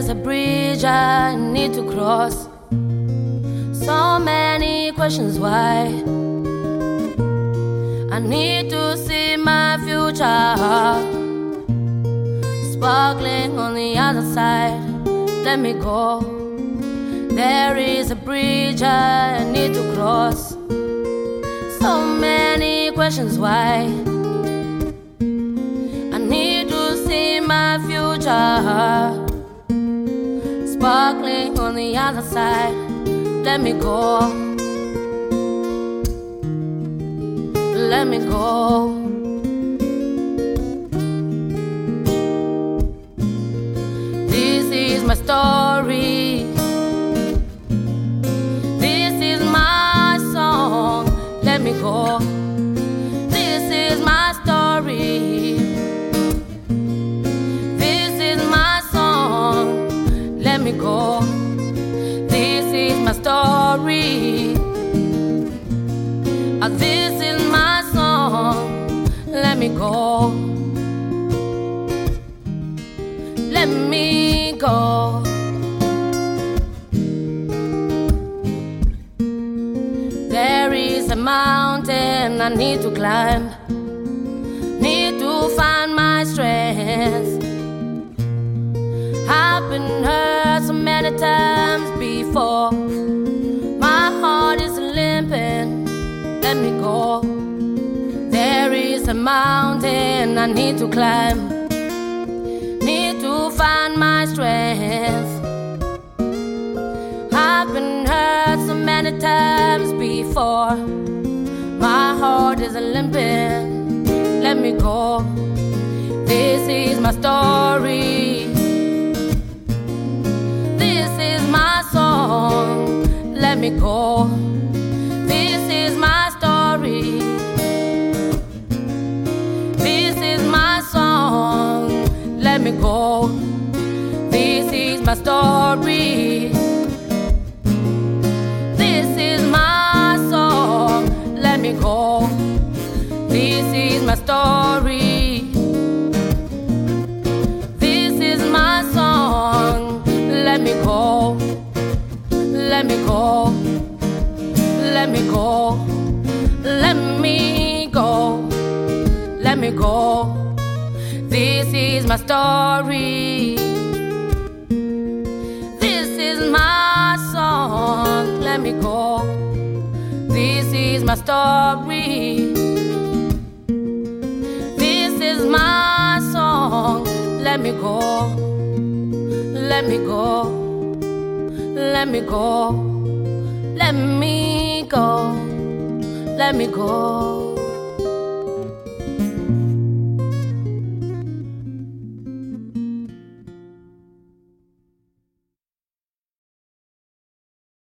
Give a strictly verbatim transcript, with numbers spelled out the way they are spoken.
a bridge I need to cross. So many questions why. I need to see my future sparkling on the other side. Let me go. There is a bridge I need to cross. So many questions why. I need to see my future sparkling on the other side. Let me go. Let me go. This is my story. This is my song. Let me go. This is my story. This is my song. Let me go. This is my story. Uh, this is my song. Let me go. Let me go. There is a mountain I need to climb. Need to find my strength. I've been hurt so many times before. My heart is limping. Let me go. There is a mountain I need to climb. Need to find my strength. I've been hurt so many times before. My heart is limping. Let me go. This is my story. This is my song. Let me go. This is my story. This is my song. Let me go. This is my story. This is my song. Let me go. This is my story. This is my song. Let me go. Let me go. Let me go. Let me go. Let me go. This is my story. This is my song. Let me go. This is my story. This is my song. Let me go. Let me go. Let me go. Let me go. Let me go.